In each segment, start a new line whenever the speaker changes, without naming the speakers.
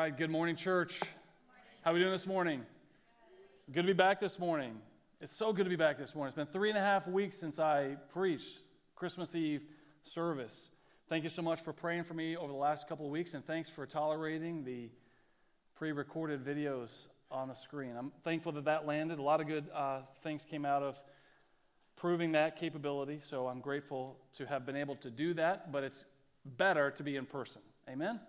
right, good morning, church. How are we doing this morning? Good to be back this morning. It's so good to be back this morning. It's been 3.5 weeks since I preached Christmas Eve service. Thank you so much for praying for me over the last couple of weeks, and thanks for tolerating the pre-recorded videos on the screen. I'm thankful that landed. A lot of good things came out of proving that capability, so I'm grateful to have been able to do that, but it's better to be in person. Amen?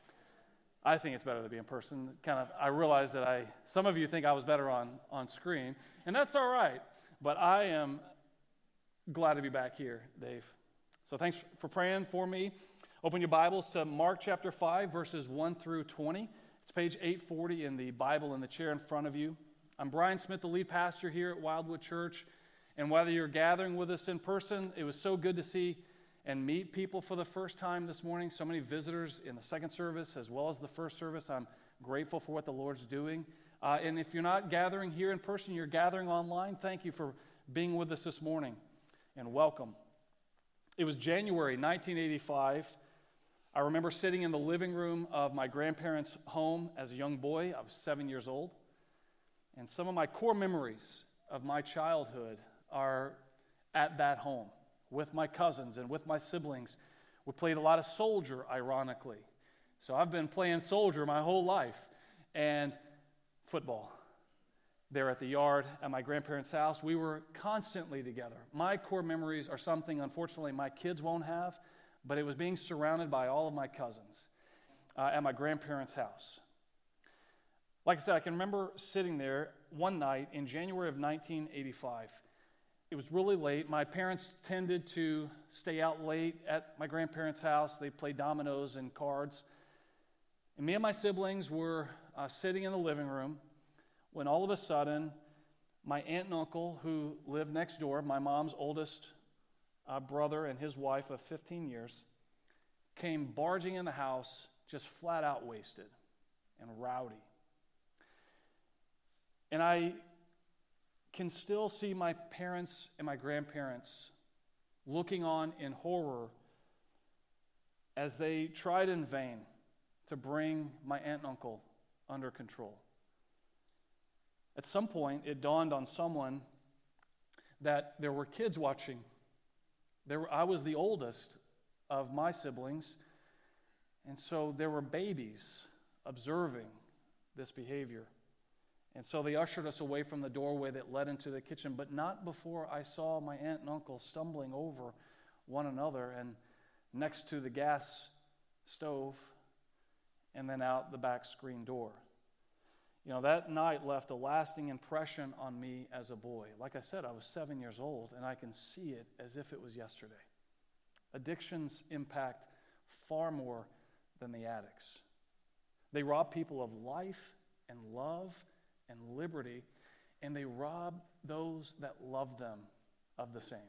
I think it's better to be in person. I realize that some of you think I was better on screen, and that's all right, but I am glad to be back here, Dave. So thanks for praying for me. Open your Bibles to Mark chapter 5, verses 1 through 20. It's page 840 in the Bible in the chair in front of you. I'm Brian Smith, the lead pastor here at Wildwood Church, and whether you're gathering with us in person, it was so good to see and meet people for the first time this morning. So many visitors in the second service as well as the first service. I'm grateful for what the Lord's doing. And if you're not gathering here in person, you're gathering online, thank you for being with us this morning, and welcome. It was January 1985. I remember sitting in the living room of my grandparents' home as a young boy. I was 7 years old. And some of my core memories of my childhood are at that home with my cousins and with my siblings. We played a lot of soldier, ironically. So I've been playing soldier my whole life. And football. There at the yard at my grandparents' house, we were constantly together. My core memories are something, unfortunately, my kids won't have, but it was being surrounded by all of my cousins at my grandparents' house. Like I said, I can remember sitting there one night in January of 1985. It was really late. My parents tended to stay out late at my grandparents' house. They played dominoes and cards. And me and my siblings were sitting in the living room when all of a sudden, my aunt and uncle, who lived next door, my mom's oldest brother and his wife of 15 years, came barging in the house just flat out wasted and rowdy. And I can still see my parents and my grandparents looking on in horror as they tried in vain to bring my aunt and uncle under control. At some point, it dawned on someone that there were kids watching. I was the oldest of my siblings, and so there were babies observing this behavior. And so they ushered us away from the doorway that led into the kitchen, but not before I saw my aunt and uncle stumbling over one another and next to the gas stove and then out the back screen door. You know, that night left a lasting impression on me as a boy. Like I said, I was 7 years old, and I can see it as if it was yesterday. Addictions impact far more than the addicts. They rob people of life and love and liberty, and they rob those that love them of the same.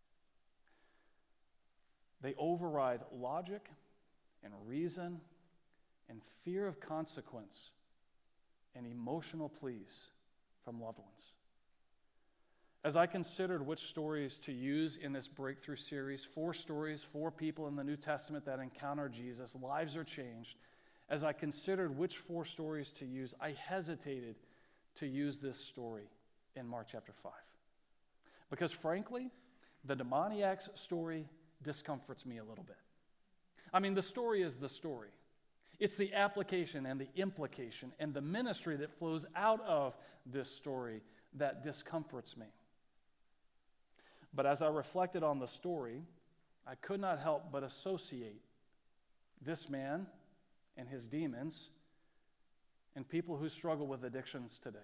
They override logic and reason and fear of consequence and emotional pleas from loved ones. As I considered which stories to use in this breakthrough series, 4 stories, 4 people in the New Testament that encounter Jesus, lives are changed. As I considered which 4 stories to use, I hesitated to use this story in Mark chapter 5. Because frankly, the demoniac's story discomforts me a little bit. I mean, the story is the story. It's the application and the implication and the ministry that flows out of this story that discomforts me. But as I reflected on the story, I could not help but associate this man and his demons and people who struggle with addictions today.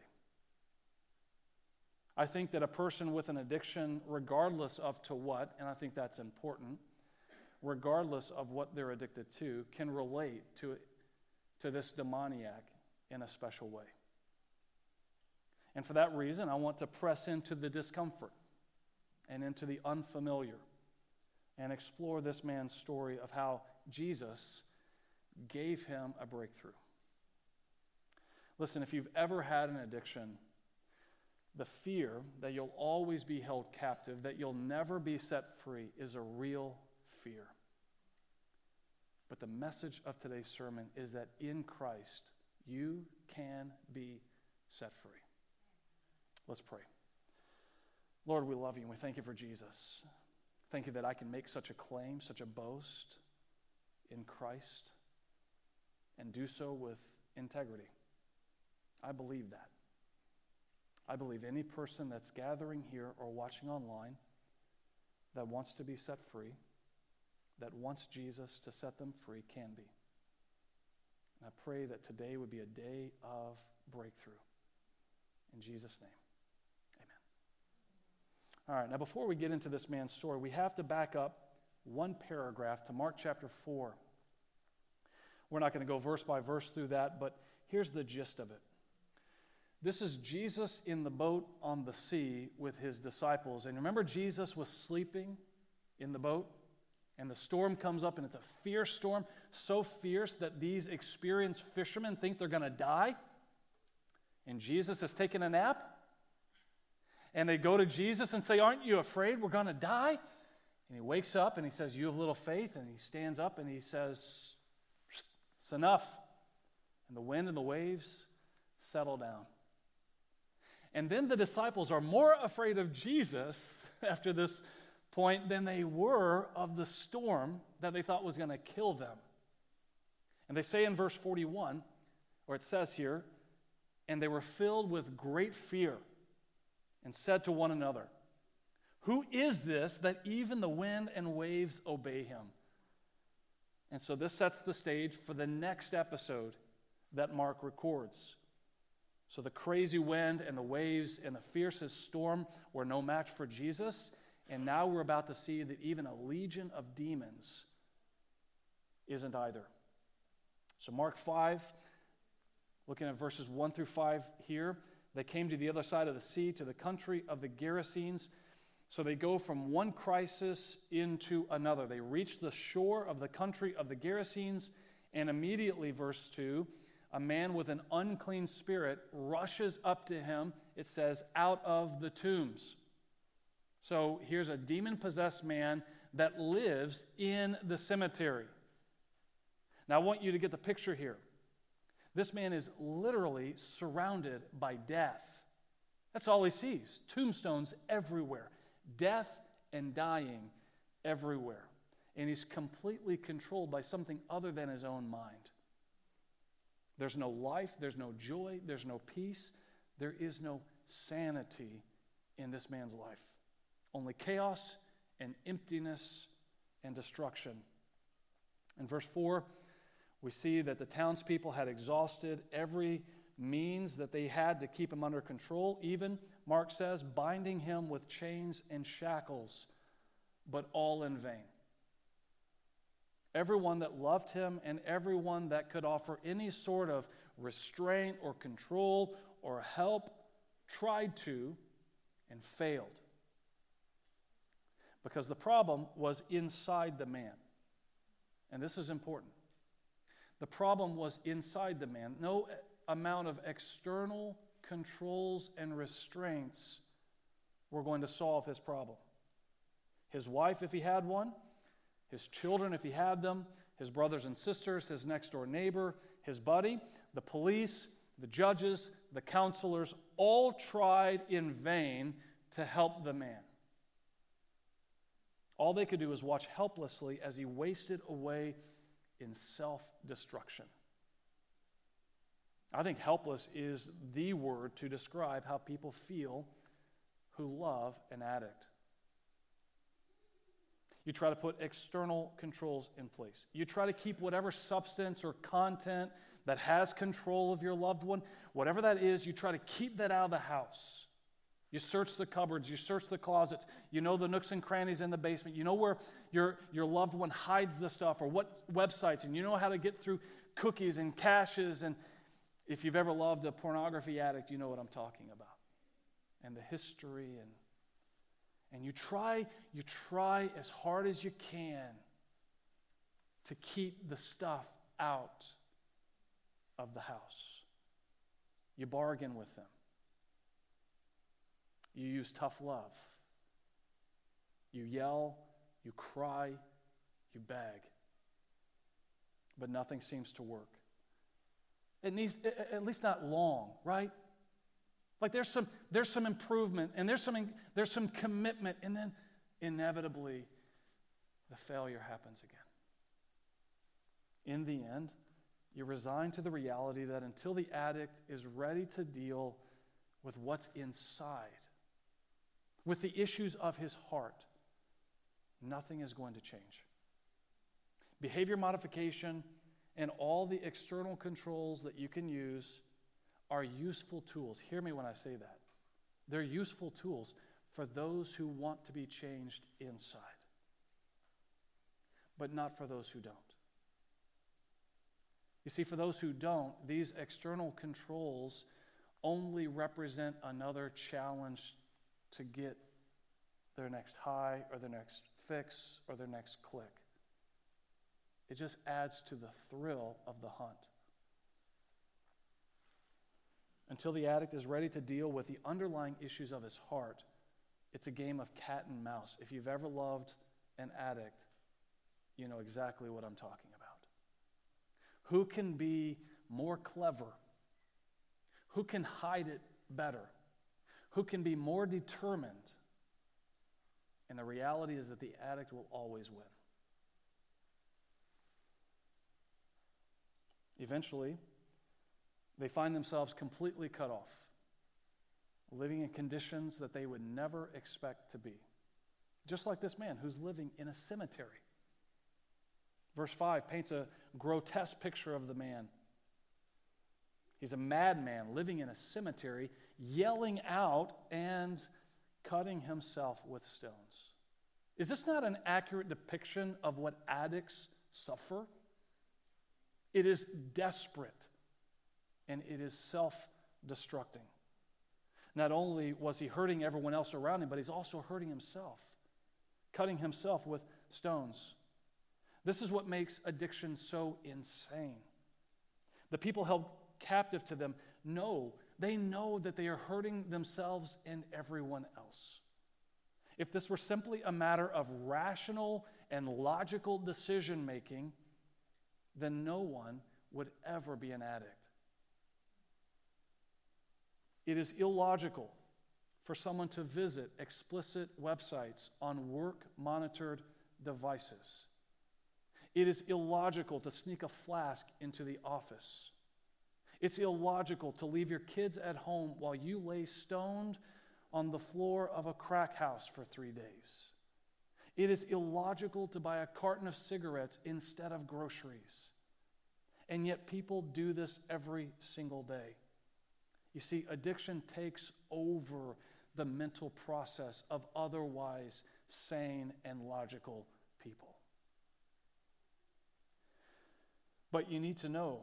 I think that a person with an addiction, regardless of to what, and I think that's important, regardless of what they're addicted to, can relate to this demoniac in a special way. And for that reason, I want to press into the discomfort and into the unfamiliar and explore this man's story of how Jesus gave him a breakthrough. Listen, if you've ever had an addiction, the fear that you'll always be held captive, that you'll never be set free, is a real fear. But the message of today's sermon is that in Christ, you can be set free. Let's pray. Lord, we love you and we thank you for Jesus. Thank you that I can make such a claim, such a boast in Christ and do so with integrity. I believe that. I believe any person that's gathering here or watching online that wants to be set free, that wants Jesus to set them free, can be. And I pray that today would be a day of breakthrough. In Jesus' name, amen. All right, now before we get into this man's story, we have to back up one paragraph to Mark chapter 4. We're not going to go verse by verse through that, but here's the gist of it. This is Jesus in the boat on the sea with his disciples. And remember, Jesus was sleeping in the boat, and the storm comes up, and it's a fierce storm, so fierce that these experienced fishermen think they're going to die. And Jesus has taken a nap. And they go to Jesus and say, "Aren't you afraid we're going to die?" And he wakes up and he says, "You have little faith." And he stands up and he says, "It's enough." And the wind and the waves settle down. And then the disciples are more afraid of Jesus after this point than they were of the storm that they thought was going to kill them. And they say in verse 41, or it says here, "And they were filled with great fear and said to one another, 'Who is this that even the wind and waves obey him?'" And so this sets the stage for the next episode that Mark records. So the crazy wind and the waves and the fiercest storm were no match for Jesus. And now we're about to see that even a legion of demons isn't either. So Mark 5, looking at verses 1 through 5 here, they came to the other side of the sea, to the country of the Gerasenes. So they go from one crisis into another. They reach the shore of the country of the Gerasenes, and immediately, verse 2, a man with an unclean spirit rushes up to him, it says, out of the tombs. So here's a demon-possessed man that lives in the cemetery. Now I want you to get the picture here. This man is literally surrounded by death. That's all he sees. Tombstones everywhere. Death and dying everywhere. And he's completely controlled by something other than his own mind. There's no life, there's no joy, there's no peace, there is no sanity in this man's life. Only chaos and emptiness and destruction. In verse 4, we see that the townspeople had exhausted every means that they had to keep him under control, even, Mark says, binding him with chains and shackles, but all in vain. Everyone that loved him and everyone that could offer any sort of restraint or control or help tried to and failed. Because the problem was inside the man. And this is important. The problem was inside the man. No amount of external controls and restraints were going to solve his problem. His wife, if he had one, his children, if he had them, his brothers and sisters, his next-door neighbor, his buddy, the police, the judges, the counselors, all tried in vain to help the man. All they could do was watch helplessly as he wasted away in self-destruction. I think helpless is the word to describe how people feel who love an addict. You try to put external controls in place. You try to keep whatever substance or content that has control of your loved one, whatever that is, you try to keep that out of the house. You search the cupboards, you search the closets, you know the nooks and crannies in the basement, you know where your loved one hides the stuff or what websites, and you know how to get through cookies and caches, and if you've ever loved a pornography addict, you know what I'm talking about. And the history and you try as hard as you can to keep the stuff out of the house. You bargain with them. You use tough love. You yell, you cry, you beg. but nothing seems to work. It needs, at least not long, right? Like there's some improvement, and there's some commitment, and then inevitably the failure happens again. In the end, you're resigned to the reality that until the addict is ready to deal with what's inside, with the issues of his heart, nothing is going to change. Behavior modification and all the external controls that you can use are useful tools. Hear me when I say that. They're useful tools for those who want to be changed inside, but not for those who don't. You see, for those who don't, these external controls only represent another challenge to get their next high or their next fix or their next click. It just adds to the thrill of the hunt. Until the addict is ready to deal with the underlying issues of his heart, it's a game of cat and mouse. If you've ever loved an addict, you know exactly what I'm talking about. Who can be more clever? Who can hide it better? Who can be more determined? And the reality is that the addict will always win. Eventually, they find themselves completely cut off, living in conditions that they would never expect to be. Just like this man who's living in a cemetery. Verse 5 paints a grotesque picture of the man. He's a madman living in a cemetery, yelling out and cutting himself with stones. Is this not an accurate depiction of what addicts suffer? It is desperate, and it is self-destructing. Not only was he hurting everyone else around him, but he's also hurting himself, cutting himself with stones. This is what makes addiction so insane. The people held captive to them know that they are hurting themselves and everyone else. If this were simply a matter of rational and logical decision-making, then no one would ever be an addict. It is illogical for someone to visit explicit websites on work-monitored devices. It is illogical to sneak a flask into the office. It's illogical to leave your kids at home while you lay stoned on the floor of a crack house for 3 days. It is illogical to buy a carton of cigarettes instead of groceries. And yet people do this every single day. You see, addiction takes over the mental process of otherwise sane and logical people. But you need to know,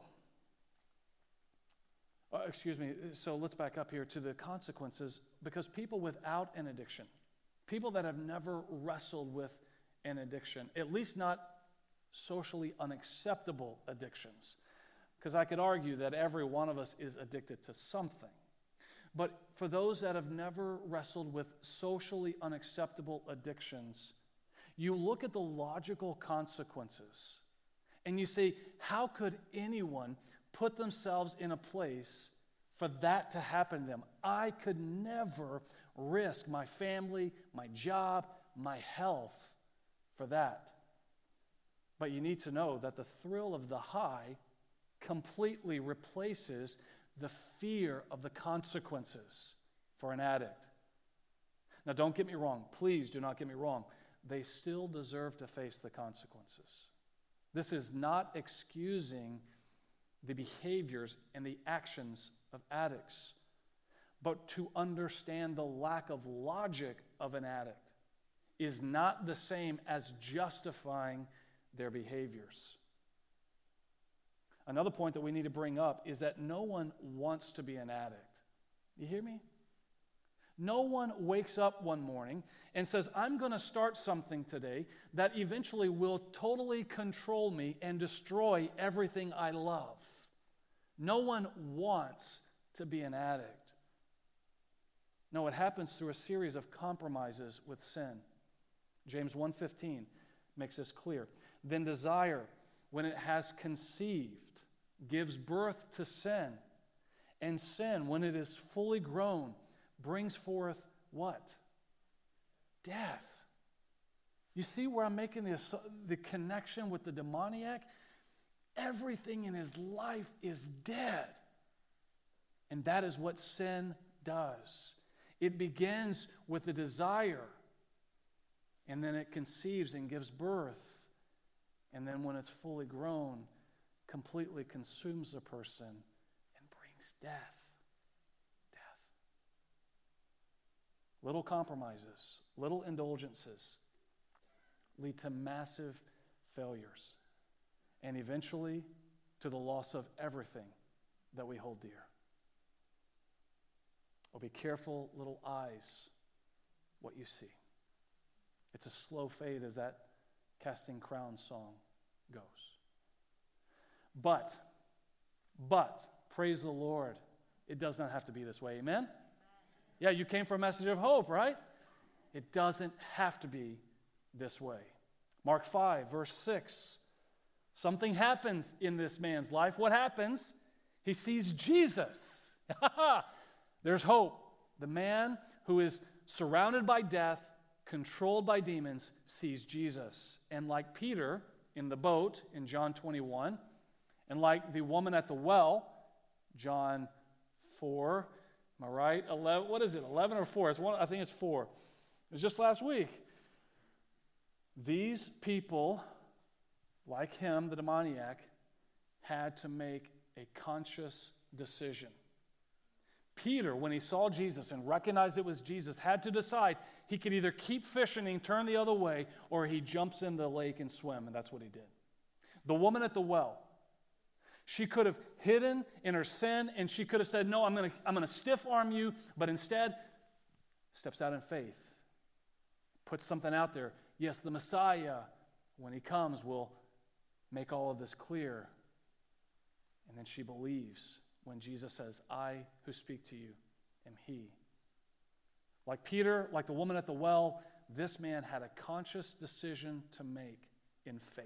so let's back up here to the consequences, because people without an addiction, people that have never wrestled with an addiction, at least not socially unacceptable addictions, because I could argue that every one of us is addicted to something. But for those that have never wrestled with socially unacceptable addictions, you look at the logical consequences and you say, how could anyone put themselves in a place for that to happen to them? I could never risk my family, my job, my health for that. But you need to know that the thrill of the high completely replaces the fear of the consequences for an addict. Now, don't get me wrong. Please do not get me wrong. They still deserve to face the consequences. This is not excusing the behaviors and the actions of addicts, but to understand the lack of logic of an addict is not the same as justifying their behaviors. Another point that we need to bring up is that no one wants to be an addict. You hear me? No one wakes up one morning and says, I'm going to start something today that eventually will totally control me and destroy everything I love. No one wants to be an addict. No, it happens through a series of compromises with sin. James 1:15 makes this clear. Then desire when it has conceived, gives birth to sin. And sin, when it is fully grown, brings forth what? Death. You see where I'm making the connection with the demoniac? Everything in his life is dead. And that is what sin does. It begins with a desire, and then it conceives and gives birth. And then when it's fully grown, completely consumes the person and brings death. Death. Little compromises, little indulgences lead to massive failures and eventually to the loss of everything that we hold dear. Oh, be careful, little eyes, what you see. It's a slow fade as that Casting Crowns song goes. But, praise the Lord, it does not have to be this way. Amen? Yeah, you came for a message of hope, right? It doesn't have to be this way. Mark 5, verse 6. Something happens in this man's life. What happens? He sees Jesus. There's hope. The man who is surrounded by death, controlled by demons, sees Jesus. And like Peter in the boat in John 21, and like the woman at the well, John 4, am I right? 11, what is it, 11 or 4? I think it's 4. It was just last week. These people, like him, the demoniac, had to make a conscious decision. Peter, when he saw Jesus and recognized it was Jesus, had to decide he could either keep fishing and turn the other way, or he jumps in the lake and swim, and that's what he did. The woman at the well, she could have hidden in her sin, and she could have said, no, I'm going to stiff-arm you, but instead steps out in faith, puts something out there. Yes, the Messiah, when he comes, will make all of this clear. And then she believes when Jesus says, I who speak to you am he. Like Peter, like the woman at the well, this man had a conscious decision to make in faith.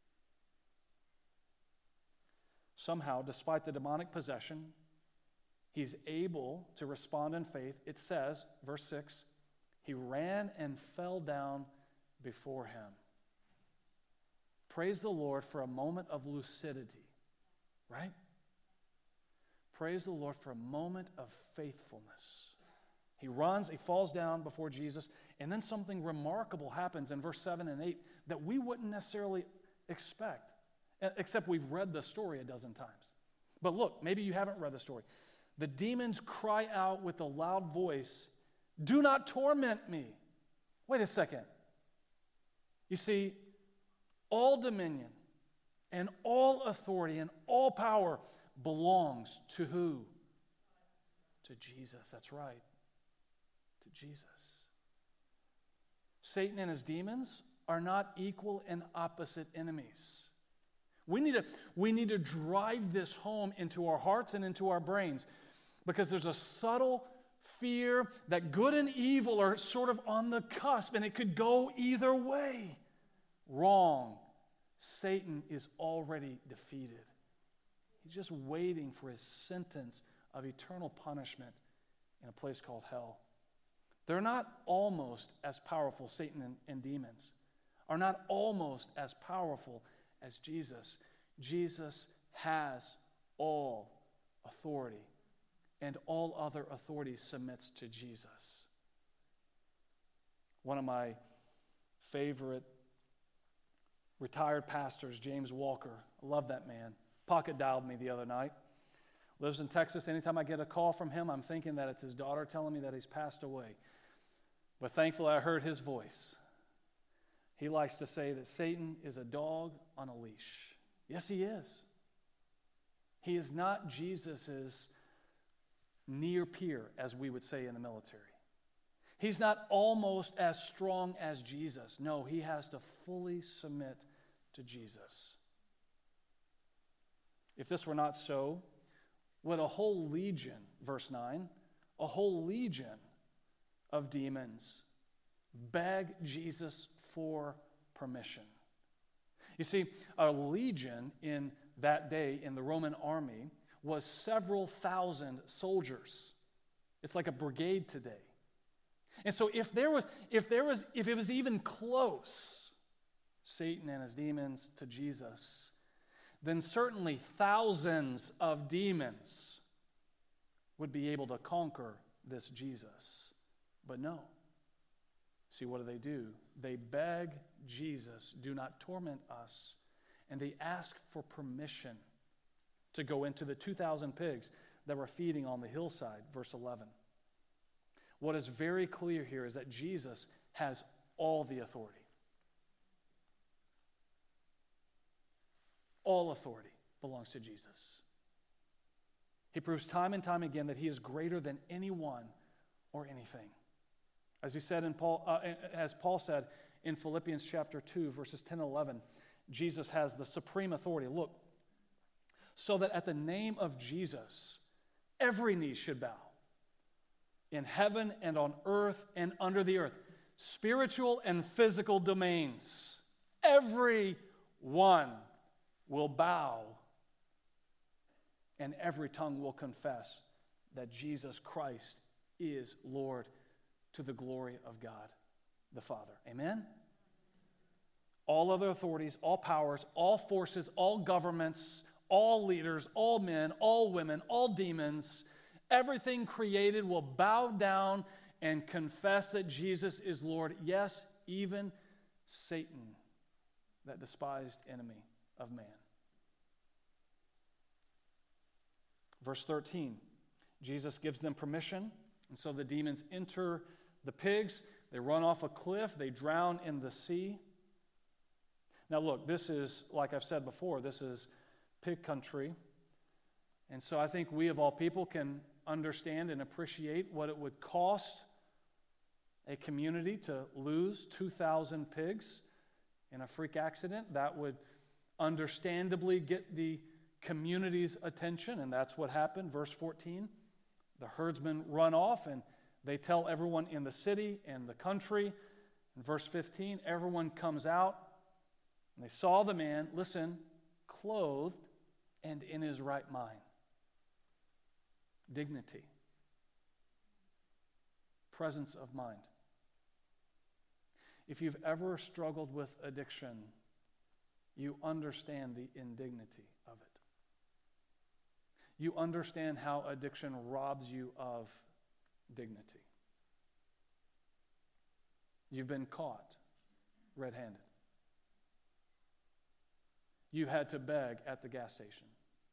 Somehow, despite the demonic possession, he's able to respond in faith. It says, verse 6, he ran and fell down before him. Praise the Lord for a moment of lucidity, right? Praise the Lord for a moment of faithfulness. He runs, he falls down before Jesus, and then something remarkable happens in verse 7 and 8 that we wouldn't necessarily expect, except we've read the story a dozen times. But look, maybe you haven't read the story. The demons cry out with a loud voice, do not torment me. Wait a second. You see, all dominion and all authority and all power belongs to who? To Jesus. That's right. To Jesus. Satan and his demons are not equal and opposite enemies. We need to drive this home into our hearts and into our brains, because there's a subtle fear that good and evil are sort of on the cusp, and it could go either way. Wrong. Satan is already defeated. He's just waiting for his sentence of eternal punishment in a place called hell. They're not almost as powerful, Satan and demons are not almost as powerful as Jesus. Jesus has all authority, and all other authority submits to Jesus. One of my favorite retired pastors, James Walker, I love that man, pocket dialed me the other night. Lives in Texas. Anytime I get a call from him, I'm thinking that it's his daughter telling me that he's passed away. But thankfully, I heard his voice. He likes to say that Satan is a dog on a leash. Yes, he is. He is not Jesus's near peer, as we would say in the military. He's not almost as strong as Jesus. No, he has to fully submit to Jesus. If this were not so, would a whole legion, verse 9, a whole legion of demons beg Jesus for permission? You see, a legion in that day in the Roman army was several thousand soldiers. It's like a brigade today. And so if it was even close, Satan and his demons to Jesus, then certainly thousands of demons would be able to conquer this Jesus. But no. See, what do? They beg Jesus, do not torment us. And they ask for permission to go into the 2,000 pigs that were feeding on the hillside, verse 11. What is very clear here is that Jesus has all the authority. All authority belongs to Jesus. He proves time and time again that he is greater than anyone or anything. As Paul said in Philippians chapter 2, verses 10 and 11, Jesus has the supreme authority. Look, so that at the name of Jesus, every knee should bow, in heaven and on earth and under the earth, spiritual and physical domains. Every one will bow, and every tongue will confess that Jesus Christ is Lord, to the glory of God the Father. Amen? All other authorities, all powers, all forces, all governments, all leaders, all men, all women, all demons, everything created will bow down and confess that Jesus is Lord. Yes, even Satan, that despised enemy of man. Verse 13, Jesus gives them permission, and so the demons enter the pigs. They run off a cliff. They drown in the sea. Now look, this is, like I've said before, this is pig country. And so I think we of all people can understand and appreciate what it would cost a community to lose 2,000 pigs in a freak accident. That would understandably get the community's attention, and that's what happened. Verse 14, the herdsmen run off and they tell everyone in the city and the country. In verse 15, everyone comes out and they saw the man, listen, clothed and in his right mind. Dignity. Presence of mind. If you've ever struggled with addiction, you understand the indignity of it. You understand how addiction robs you of dignity. You've been caught red-handed. You had to beg at the gas station.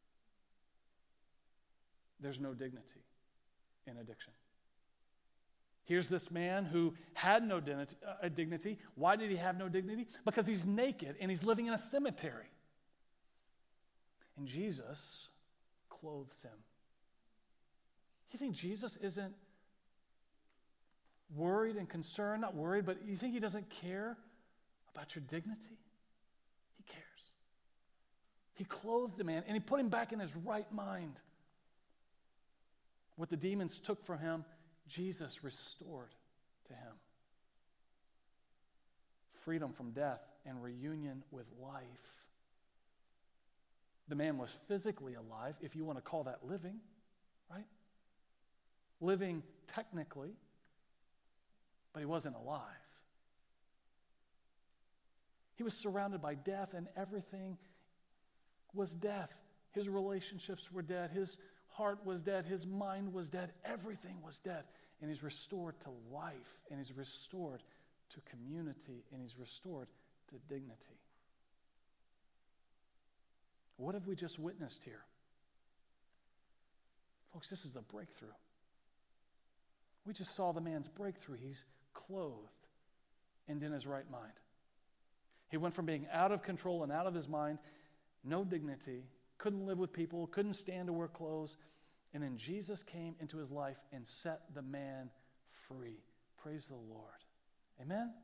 There's no dignity in addiction. Here's this man who had no dignity. Why did he have no dignity? Because he's naked and he's living in a cemetery. And Jesus clothes him. You think Jesus isn't worried and concerned? Not worried, but you think he doesn't care about your dignity? He cares. He clothed the man and he put him back in his right mind. What the demons took from him, Jesus restored to him. Freedom from death and reunion with life. The man was physically alive, if you want to call that living, right? Living technically, but he wasn't alive. He was surrounded by death, and everything was death. His relationships were dead. His heart was dead. His mind was dead. Everything was dead. And he's restored to life, and he's restored to community, and he's restored to dignity. What have we just witnessed here? Folks, this is a breakthrough. We just saw the man's breakthrough. He's clothed and in his right mind. He went from being out of control and out of his mind, no dignity, couldn't live with people, couldn't stand to wear clothes, and then Jesus came into his life and set the man free. Praise the Lord. Amen?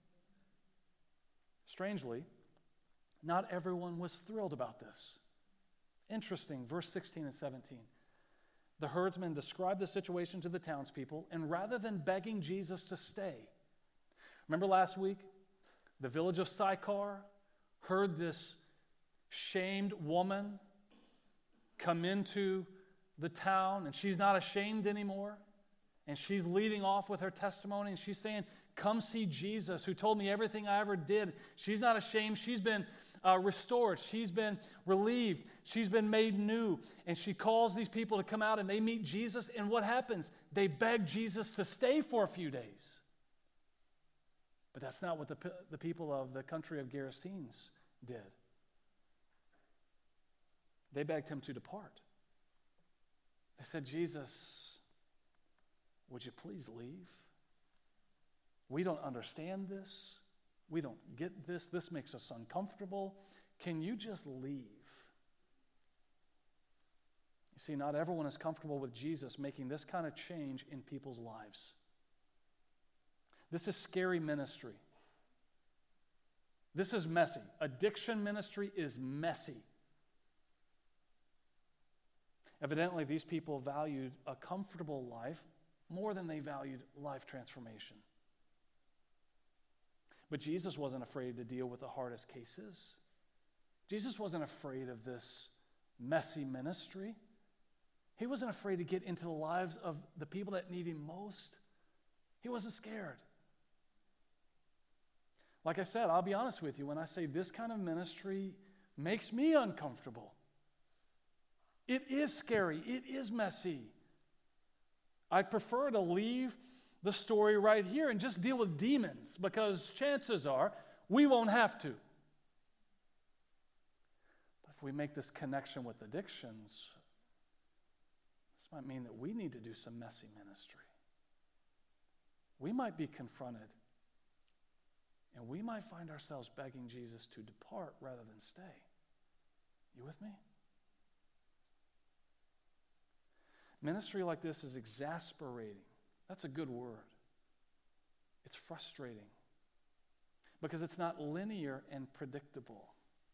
Strangely, not everyone was thrilled about this. Interesting, verse 16 and 17. The herdsmen described the situation to the townspeople, and rather than begging Jesus to stay, remember last week, the village of Sychar, heard this shamed woman come into the town, and she's not ashamed anymore, and she's leading off with her testimony, and she's saying, come see Jesus, who told me everything I ever did. She's not ashamed. She's been restored. She's been relieved. She's been made new. And she calls these people to come out, and they meet Jesus, and what happens? They beg Jesus to stay for a few days. But that's not what the people of the country of Gerasenes did. They begged him to depart. They said, Jesus, would you please leave? We don't understand this. We don't get this. This makes us uncomfortable. Can you just leave? You see, not everyone is comfortable with Jesus making this kind of change in people's lives. This is scary ministry. This is messy. Addiction ministry is messy. Evidently, these people valued a comfortable life more than they valued life transformation. But Jesus wasn't afraid to deal with the hardest cases. Jesus wasn't afraid of this messy ministry. He wasn't afraid to get into the lives of the people that need him most. He wasn't scared. Like I said, I'll be honest with you, when I say this kind of ministry makes me uncomfortable. It is scary. It is messy. I'd prefer to leave the story right here and just deal with demons, because chances are we won't have to. But if we make this connection with addictions, this might mean that we need to do some messy ministry. We might be confronted, and we might find ourselves begging Jesus to depart rather than stay. You with me? Ministry like this is exasperating. That's a good word. It's frustrating because it's not linear and predictable.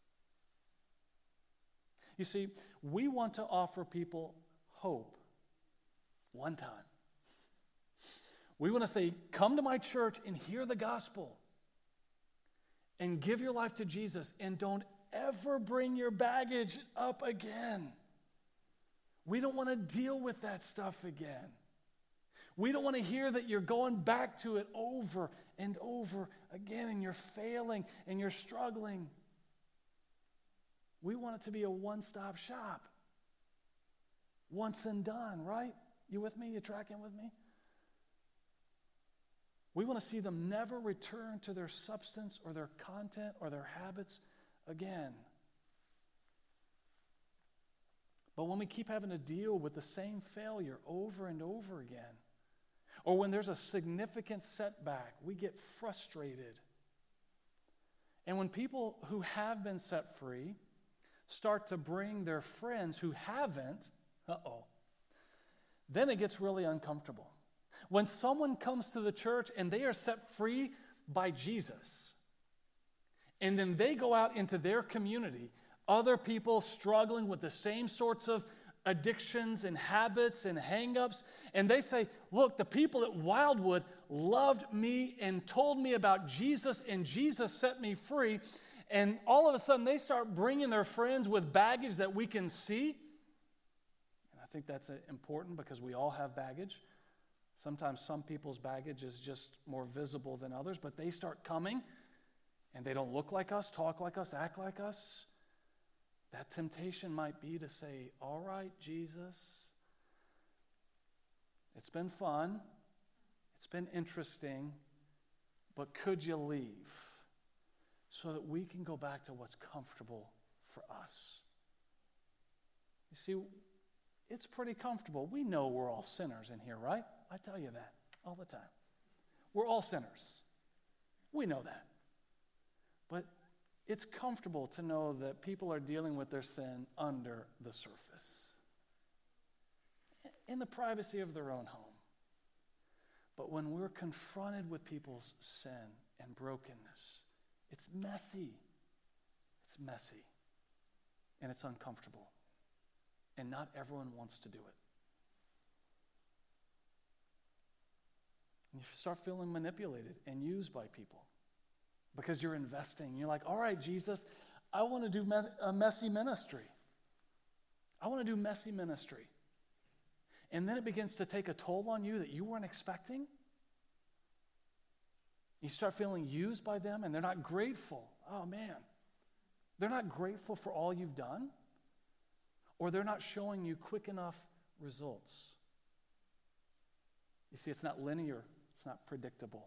You see, we want to offer people hope one time. We want to say, come to my church and hear the gospel and give your life to Jesus, and don't ever bring your baggage up again. We don't want to deal with that stuff again. We don't want to hear that you're going back to it over and over again, and you're failing and you're struggling. We want it to be a one-stop shop. Once and done, right? You with me? You tracking with me? We want to see them never return to their substance or their content or their habits again. But when we keep having to deal with the same failure over and over again, or when there's a significant setback, we get frustrated. And when people who have been set free start to bring their friends who haven't, then it gets really uncomfortable. When someone comes to the church and they are set free by Jesus, and then they go out into their community, other people struggling with the same sorts of addictions and habits and hang-ups, and they say, look, the people at Wildwood loved me and told me about Jesus, and Jesus set me free, and all of a sudden they start bringing their friends with baggage that we can see. And I think that's important because we all have baggage. Sometimes some people's baggage is just more visible than others, but they start coming, and they don't look like us, talk like us, act like us. That temptation might be to say, all right, Jesus, it's been fun, it's been interesting, but could you leave so that we can go back to what's comfortable for us? You see, it's pretty comfortable. We know we're all sinners in here, right? I tell you that all the time. We're all sinners. We know that. But it's comfortable to know that people are dealing with their sin under the surface, in the privacy of their own home. But when we're confronted with people's sin and brokenness, it's messy. It's messy. And it's uncomfortable. And not everyone wants to do it. And you start feeling manipulated and used by people because you're investing. You're like, all right, Jesus, I want to do a messy ministry. I want to do messy ministry. And then it begins to take a toll on you that you weren't expecting. You start feeling used by them, and they're not grateful. Oh, man. They're not grateful for all you've done, or they're not showing you quick enough results. You see, it's not linear. It's not predictable.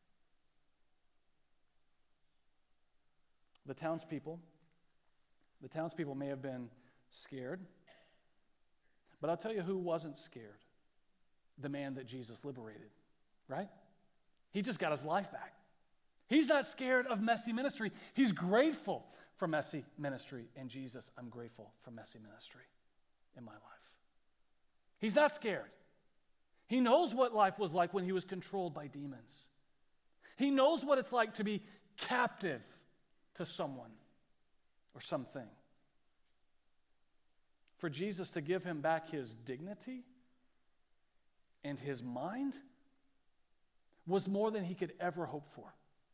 The townspeople may have been scared, but I'll tell you who wasn't scared. The man that Jesus liberated, right? He just got his life back. He's not scared of messy ministry. He's grateful for messy ministry. And Jesus, I'm grateful for messy ministry in my life. He's not scared. He knows what life was like when he was controlled by demons. He knows what it's like to be captive to someone or something. For Jesus to give him back his dignity and his mind was more than he could ever hope for.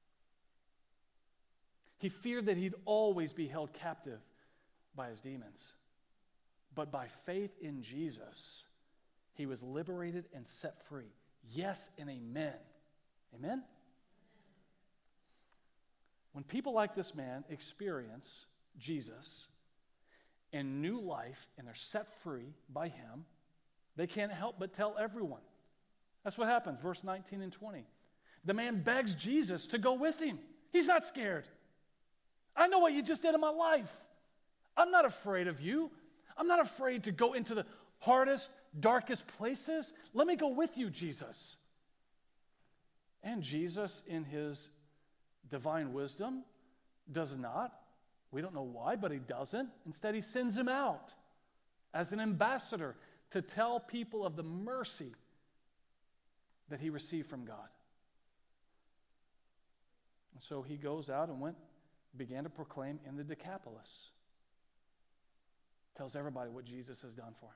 He feared that he'd always be held captive by his demons. But by faith in Jesus, he was liberated and set free. Yes and amen. Amen? When people like this man experience Jesus and new life and they're set free by him, they can't help but tell everyone. That's what happens, verse 19 and 20. The man begs Jesus to go with him. He's not scared. I know what you just did in my life. I'm not afraid of you. I'm not afraid to go into the hardest, darkest places. Let me go with you, Jesus. And Jesus, in his divine wisdom, does not. We don't know why, but he doesn't. Instead, he sends him out as an ambassador to tell people of the mercy that he received from God. And so he goes out and began to proclaim in the Decapolis. Tells everybody what Jesus has done for him.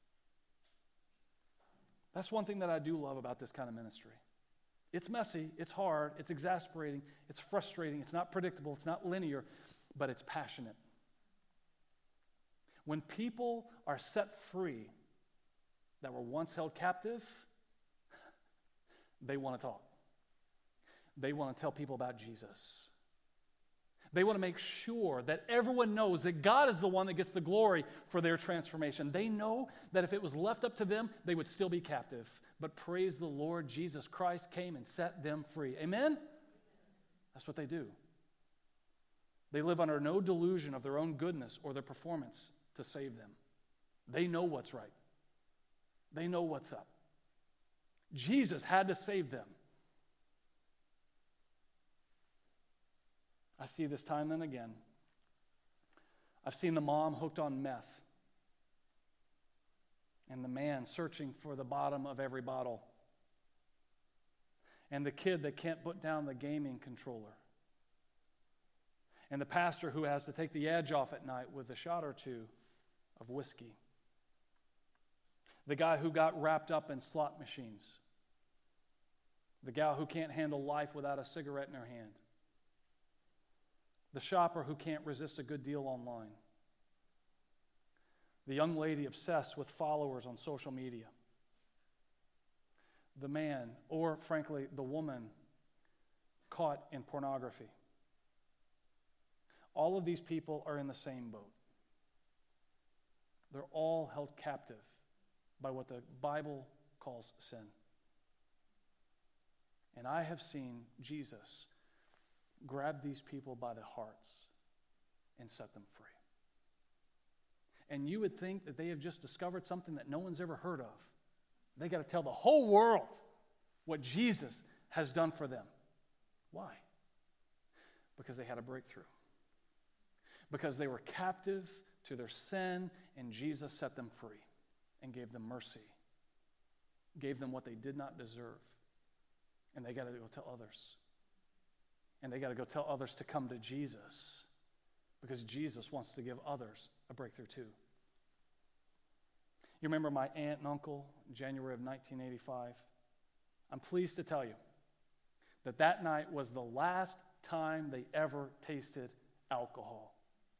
That's one thing that I do love about this kind of ministry. It's messy, it's hard, it's exasperating, it's frustrating, it's not predictable, it's not linear, but it's passionate. When people are set free that were once held captive, they want to talk. They want to tell people about Jesus. They want to make sure that everyone knows that God is the one that gets the glory for their transformation. They know that if it was left up to them, they would still be captive. But praise the Lord, Jesus Christ came and set them free. Amen? That's what they do. They live under no delusion of their own goodness or their performance to save them. They know what's right. They know what's up. Jesus had to save them. I see this time and again. I've seen the mom hooked on meth and the man searching for the bottom of every bottle and the kid that can't put down the gaming controller and the pastor who has to take the edge off at night with a shot or two of whiskey, the guy who got wrapped up in slot machines, the gal who can't handle life without a cigarette in her hand, the shopper who can't resist a good deal online, the young lady obsessed with followers on social media, the man, or frankly, the woman caught in pornography. All of these people are in the same boat. They're all held captive by what the Bible calls sin. And I have seen Jesus grab these people by the hearts and set them free. And you would think that they have just discovered something that no one's ever heard of. They got to tell the whole world what Jesus has done for them. Why? Because they had a breakthrough. Because they were captive to their sin, and Jesus set them free and gave them mercy, gave them what they did not deserve. And they got to go tell others. And they got to go tell others to come to Jesus, because Jesus wants to give others a breakthrough too. You remember my aunt and uncle in January of 1985? I'm pleased to tell you that that night was the last time they ever tasted alcohol.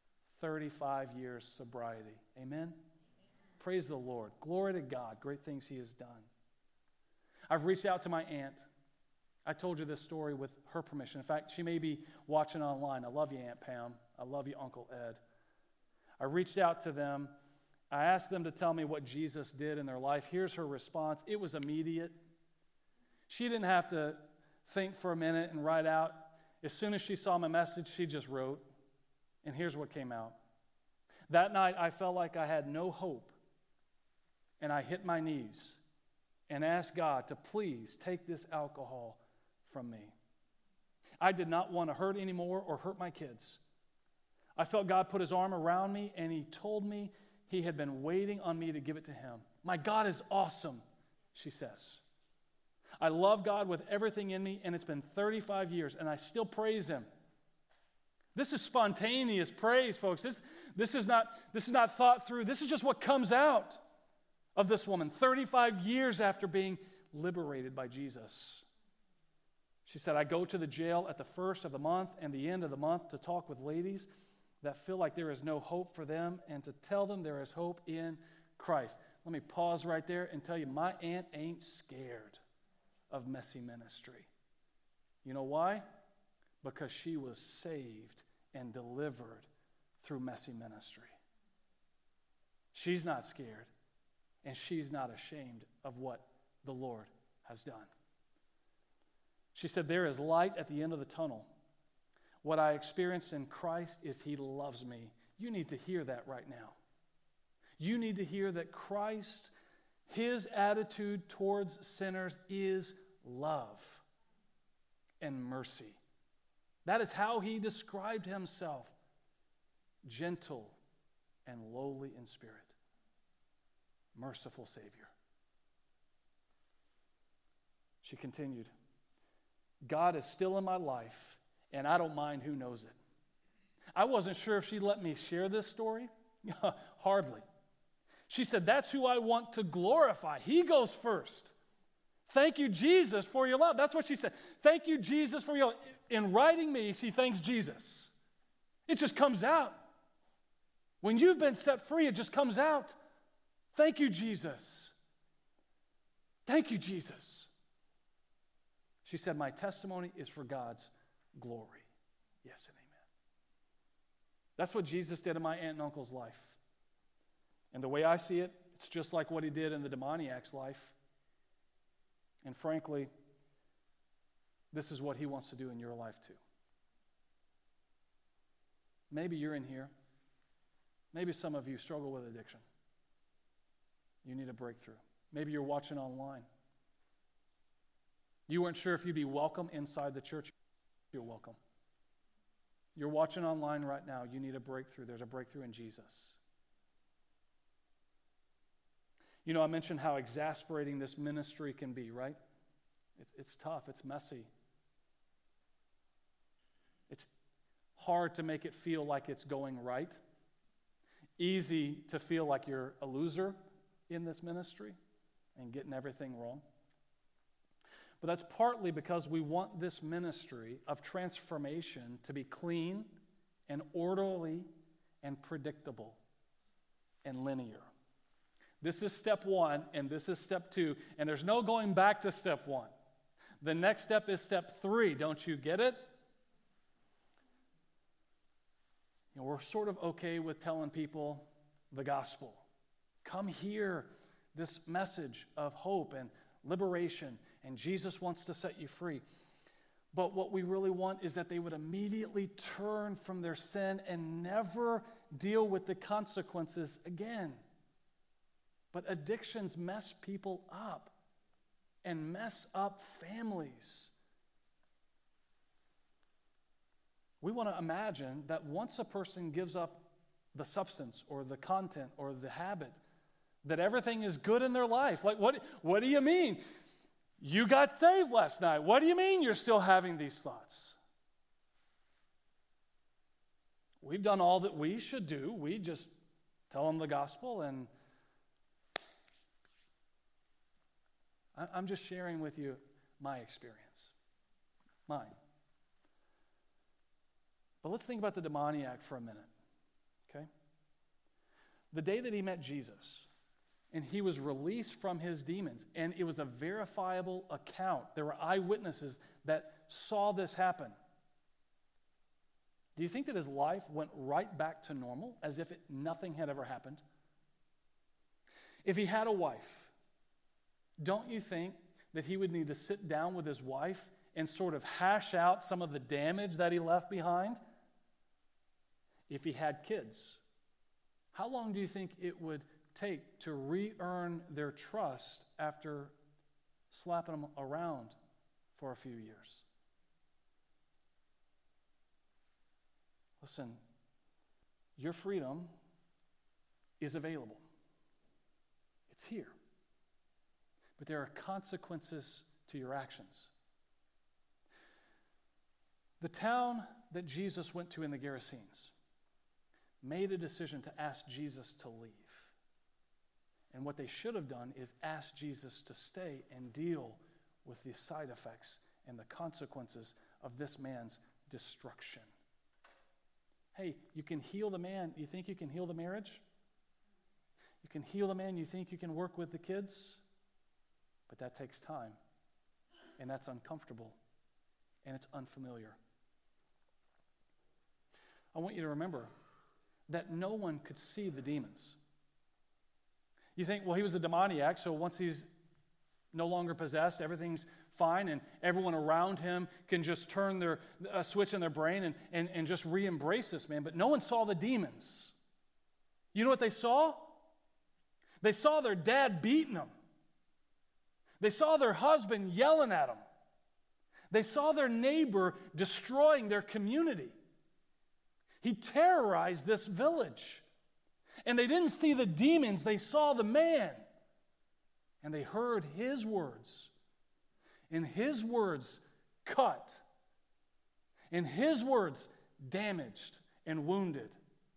35 years sobriety. Amen? Praise the Lord. Glory to God. Great things he has done. I've reached out to my aunt. I told you this story with her permission. In fact, she may be watching online. I love you, Aunt Pam. I love you, Uncle Ed. I reached out to them. I asked them to tell me what Jesus did in their life. Here's her response. It was immediate. She didn't have to think for a minute and write out. As soon as she saw my message, she just wrote. And here's what came out. That night, I felt like I had no hope. And I hit my knees and asked God to please take this alcohol from me. I did not want to hurt anymore or hurt my kids. I felt God put his arm around me, and he told me he had been waiting on me to give it to him. My God is awesome, she says. I love God with everything in me, and it's been 35 years, and I still praise him. This is spontaneous praise, folks. This is not thought through. This is just what comes out of this woman 35 years after being liberated by Jesus. She said, I go to the jail at the first of the month and the end of the month to talk with ladies that feel like there is no hope for them and to tell them there is hope in Christ. Let me pause right there and tell you, my aunt ain't scared of messy ministry. You know why? Because she was saved and delivered through messy ministry. She's not scared, and she's not ashamed of what the Lord has done. She said, there is light at the end of the tunnel. What I experienced in Christ is he loves me. You need to hear that right now. You need to hear that Christ, his attitude towards sinners is love and mercy. That is how he described himself. Gentle and lowly in spirit. Merciful Savior. She continued, God is still in my life, and I don't mind who knows it. I wasn't sure if she'd let me share this story. Hardly. She said, that's who I want to glorify. He goes first. Thank you, Jesus, for your love. That's what she said. Thank you, Jesus, for your love. In writing me, she thanks Jesus. It just comes out. When you've been set free, it just comes out. Thank you, Jesus. Thank you, Jesus. She said, my testimony is for God's glory. Yes and amen. That's what Jesus did in my aunt and uncle's life. And the way I see it, it's just like what he did in the demoniac's life. And frankly, this is what he wants to do in your life too. Maybe you're in here. Maybe some of you struggle with addiction. You need a breakthrough. Maybe you're watching online. You weren't sure if you'd be welcome inside the church. You're welcome. You're watching online right now. You need a breakthrough. There's a breakthrough in Jesus. You know, I mentioned how exasperating this ministry can be, right? It's tough. It's messy. It's hard to make it feel like it's going right. Easy to feel like you're a loser in this ministry and getting everything wrong. But that's partly because we want this ministry of transformation to be clean and orderly and predictable and linear. This is step one, and this is step two, and there's no going back to step one. The next step is step three. Don't you get it? You know, we're sort of okay with telling people the gospel. Come hear this message of hope and liberation, and Jesus wants to set you free. But what we really want is that they would immediately turn from their sin and never deal with the consequences again. But addictions mess people up and mess up families. We want to imagine that once a person gives up the substance or the content or the habit, that everything is good in their life. Like, what do you mean? You got saved last night. What do you mean you're still having these thoughts? We've done all that we should do. We just tell them the gospel, and I'm just sharing with you my experience. Mine. But let's think about the demoniac for a minute, okay? The day that he met Jesus, and he was released from his demons, and it was a verifiable account. There were eyewitnesses that saw this happen. Do you think that his life went right back to normal, as if nothing had ever happened? If he had a wife, don't you think that he would need to sit down with his wife and sort of hash out some of the damage that he left behind? If he had kids, how long do you think it would take to re-earn their trust after slapping them around for a few years? Listen, your freedom is available. It's here. But there are consequences to your actions. The town that Jesus went to in the Gerasenes made a decision to ask Jesus to leave. And what they should have done is ask Jesus to stay and deal with the side effects and the consequences of this man's destruction. Hey, you can heal the man. You think you can heal the marriage? You can heal the man. You think you can work with the kids? But that takes time. And that's uncomfortable. And it's unfamiliar. I want you to remember that no one could see the demons. You think, well, he was a demoniac, so once he's no longer possessed, everything's fine, and everyone around him can just turn their switch in their brain and just re-embrace this man. But no one saw the demons. You know what they saw? They saw their dad beating them. They saw their husband yelling at them. They saw their neighbor destroying their community. He terrorized this village. And they didn't see the demons, they saw the man. And they heard his words. And his words cut. And his words damaged and wounded.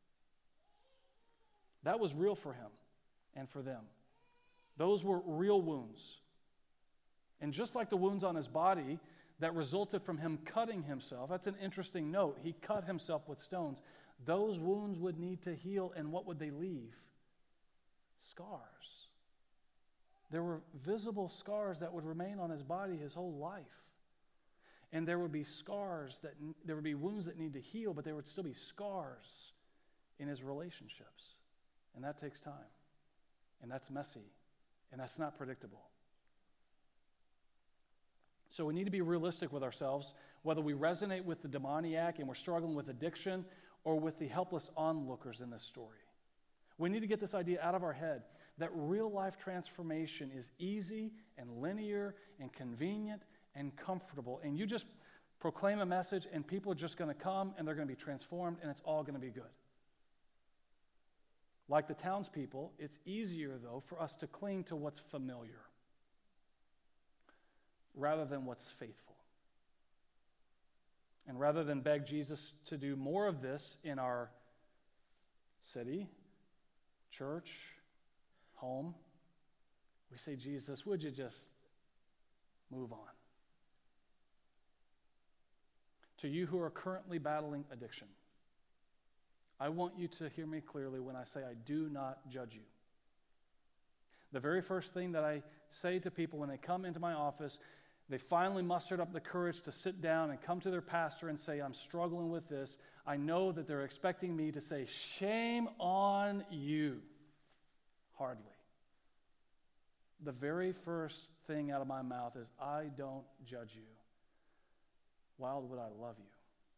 That was real for him and for them. Those were real wounds. And just like the wounds on his body that resulted from him cutting himself, that's an interesting note. He cut himself with stones. Those wounds would need to heal, and what would they leave? Scars. There were visible scars that would remain on his body his whole life. And there would be there would be wounds that need to heal, but there would still be scars in his relationships. And that takes time. And that's messy. And that's not predictable. So we need to be realistic with ourselves, whether we resonate with the demoniac and we're struggling with addiction or with the helpless onlookers in this story. We need to get this idea out of our head that real life transformation is easy and linear and convenient and comfortable. And you just proclaim a message and people are just going to come and they're going to be transformed and it's all going to be good. Like the townspeople, it's easier, though, for us to cling to what's familiar rather than what's faithful. And rather than beg Jesus to do more of this in our city, church, home, we say, Jesus, would you just move on? To you who are currently battling addiction, I want you to hear me clearly when I say I do not judge you. The very first thing that I say to people when they come into my office, they finally mustered up the courage to sit down and come to their pastor and say, I'm struggling with this. I know that they're expecting me to say, shame on you. Hardly. The very first thing out of my mouth is, I don't judge you. Why would I love you?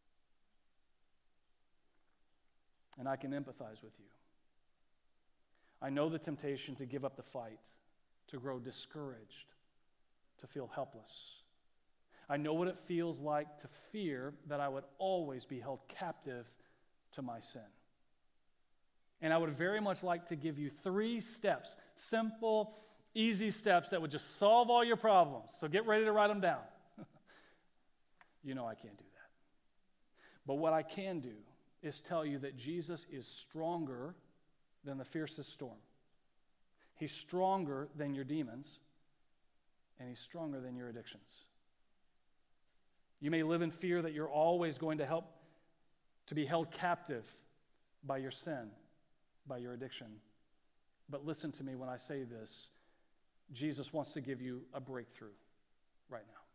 And I can empathize with you. I know the temptation to give up the fight, to grow discouraged, to feel helpless. I know what it feels like to fear that I would always be held captive to my sin. And I would very much like to give you 3 steps, simple, easy steps that would just solve all your problems. So get ready to write them down. You know I can't do that. But what I can do is tell you that Jesus is stronger than the fiercest storm. He's stronger than your demons, and he's stronger than your addictions. You may live in fear that you're always going to help to be held captive by your sin, by your addiction. But listen to me when I say this. Jesus wants to give you a breakthrough right now.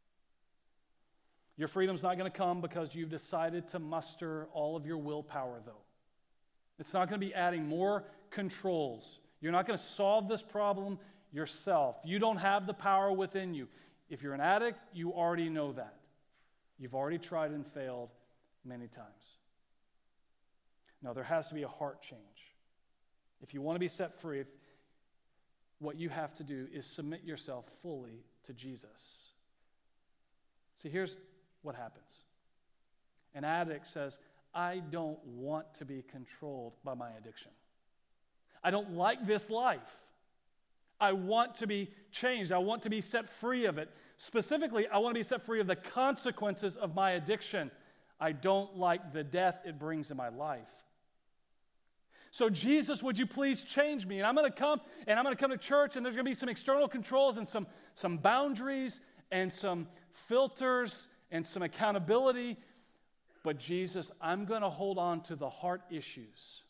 Your freedom's not going to come because you've decided to muster all of your willpower, though. It's not going to be adding more controls. You're not going to solve this problem yourself. You don't have the power within you. If you're an addict, you already know that. You've already tried and failed many times. No, there has to be a heart change. If you want to be set free, what you have to do is submit yourself fully to Jesus. See, here's what happens. An addict says, I don't want to be controlled by my addiction. I don't like this life. I want to be changed. I want to be set free of it. Specifically, I want to be set free of the consequences of my addiction. I don't like the death it brings in my life. So Jesus, would you please change me? And I'm going to come to church, and there's going to be some external controls and some boundaries and some filters and some accountability. But Jesus, I'm going to hold on to the heart issues.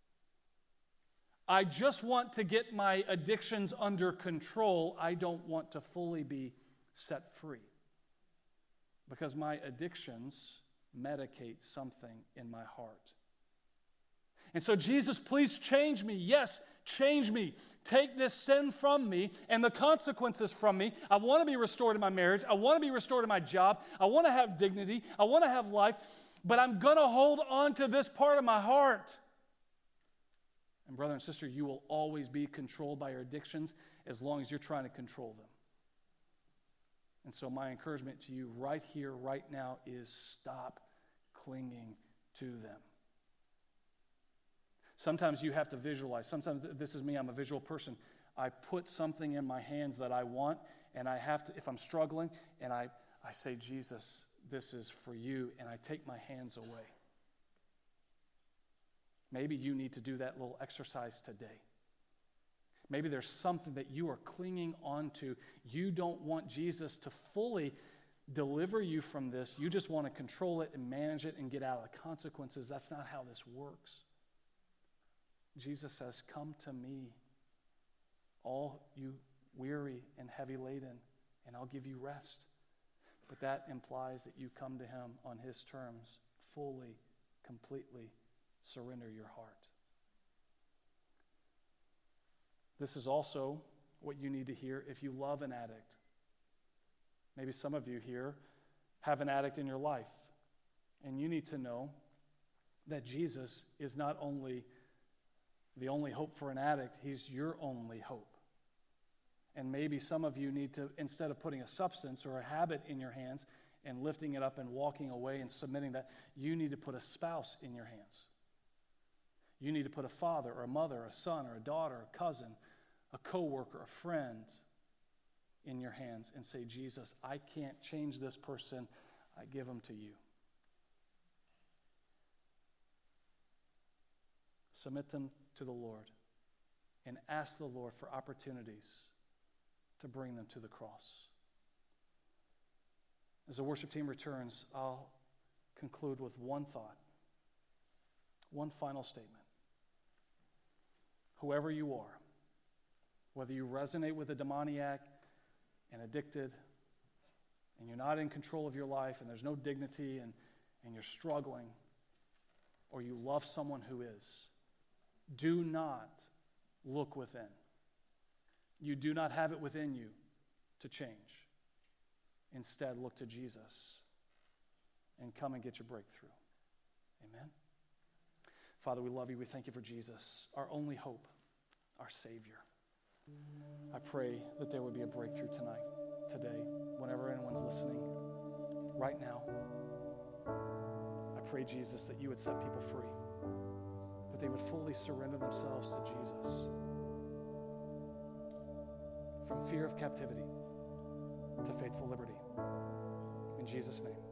I just want to get my addictions under control. I don't want to fully be set free. Because my addictions medicate something in my heart. And so, Jesus, please change me. Yes, change me. Take this sin from me and the consequences from me. I want to be restored in my marriage. I want to be restored in my job. I want to have dignity. I want to have life. But I'm going to hold on to this part of my heart. And brother and sister, you will always be controlled by your addictions as long as you're trying to control them. And so my encouragement to you right here, right now, is stop clinging to them. Sometimes you have to visualize. Sometimes this is me, I'm a visual person. I put something in my hands that I want, and I have to, if I'm struggling, and I say, Jesus, this is for you, and I take my hands away. Maybe you need to do that little exercise today. Maybe there's something that you are clinging onto. You don't want Jesus to fully deliver you from this. You just want to control it and manage it and get out of the consequences. That's not how this works. Jesus says, come to me, all you weary and heavy laden, and I'll give you rest. But that implies that you come to him on his terms, fully, completely surrender your heart. This is also what you need to hear if you love an addict. Maybe some of you here have an addict in your life, and you need to know that Jesus is not only the only hope for an addict, he's your only hope. And maybe some of you need to, instead of putting a substance or a habit in your hands and lifting it up and walking away and submitting that, you need to put a spouse in your hands. You need to put a father or a mother, or a son or a daughter, a cousin, a coworker, a friend in your hands and say, Jesus, I can't change this person. I give them to you. Submit them to the Lord and ask the Lord for opportunities to bring them to the cross. As the worship team returns, I'll conclude with one thought, one final statement. Whoever you are, whether you resonate with a demoniac and addicted, and you're not in control of your life, and there's no dignity, and you're struggling, or you love someone who is, do not look within. You do not have it within you to change. Instead, look to Jesus and come and get your breakthrough. Amen. Father, we love you. We thank you for Jesus, our only hope, our Savior. I pray that there would be a breakthrough today, whenever anyone's listening, right now. I pray, Jesus, that you would set people free, that they would fully surrender themselves to Jesus, from fear of captivity to faithful liberty. In Jesus' name.